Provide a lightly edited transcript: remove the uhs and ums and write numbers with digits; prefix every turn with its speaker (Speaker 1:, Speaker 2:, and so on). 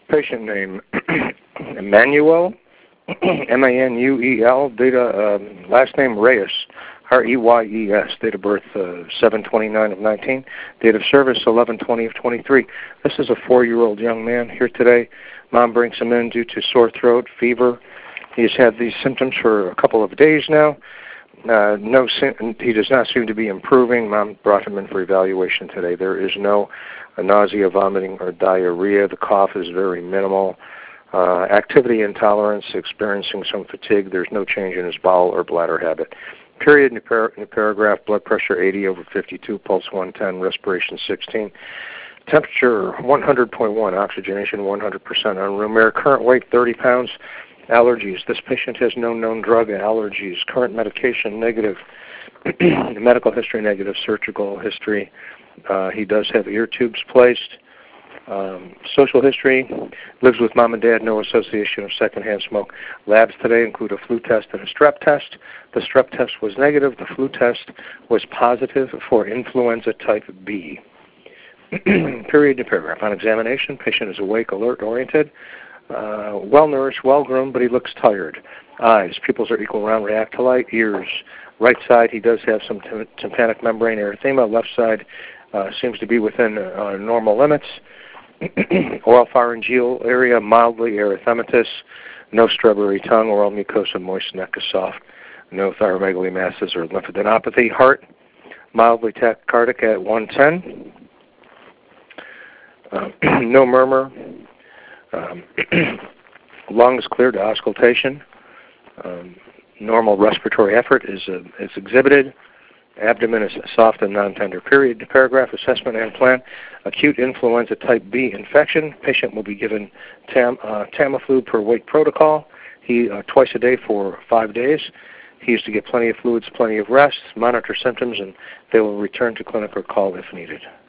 Speaker 1: Patient name Emmanuel, Manuel, last name Reyes, Reyes, date of birth 7/29 of 19, date of service 11/20 of 23. This is a 4-year-old young man here today. Mom brings him in due to sore throat, fever. He's had these symptoms for a couple of days now. He does not seem to be improving. Mom brought him in for evaluation today. There is no nausea, vomiting, or diarrhea. The cough is very minimal. Activity intolerance, experiencing some fatigue. There's no change in his bowel or bladder habit. Period in the paragraph, blood pressure 80/52, pulse 110, respiration 16. Temperature 100.1, oxygenation 100% on room air. Current weight 30 pounds. Allergies. This patient has no known drug allergies. Current medication negative. Medical history negative. Surgical history. He does have ear tubes placed. Social history. Lives with mom and dad. No association of secondhand smoke. Labs today include a flu test and a strep test. The strep test was negative. The flu test was positive for influenza type B. Period to paragraph. On examination, patient is awake, alert, oriented. Well-nourished, well-groomed, but he looks tired. Eyes, pupils are equal, round, react to light. Ears, right side, he does have some tympanic membrane erythema. Left side seems to be within normal limits. Oral pharyngeal area, mildly erythematous. No strawberry tongue. Oral mucosa, moist, neck is soft. No thyromegaly masses or lymphadenopathy. Heart, mildly tachycardic at 110. No murmur. Lungs clear to auscultation. Normal respiratory effort is exhibited. Abdomen is soft and non-tender. Period to paragraph. Assessment and plan. Acute influenza type B infection. Patient will be given Tamiflu per weight protocol. He twice a day for 5 days. He is to get plenty of fluids, plenty of rest, monitor symptoms, and they will return to clinic or call if needed.